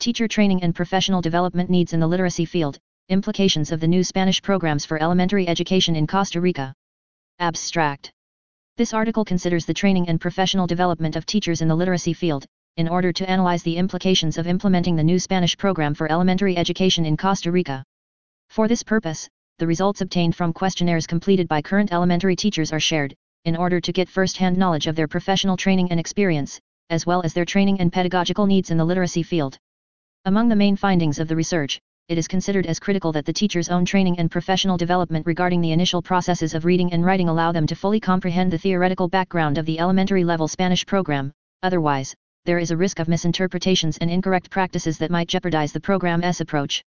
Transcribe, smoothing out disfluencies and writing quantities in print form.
Teacher training and professional development needs in the literacy field, implications of the new Spanish programs for elementary education in Costa Rica. Abstract. This article considers the training and professional development of teachers in the literacy field, in order to analyze the implications of implementing the new Spanish program for elementary education in Costa Rica. For this purpose, the results obtained from questionnaires completed by current elementary teachers are shared, in order to get first-hand knowledge of their professional training and experience, as well as their training and pedagogical needs in the literacy field. Among the main findings of the research, it is considered as critical that the teacher's own training and professional development regarding the initial processes of reading and writing allow them to fully comprehend the theoretical background of the elementary level Spanish program. Otherwise, there is a risk of misinterpretations and incorrect practices that might jeopardize the program's approach.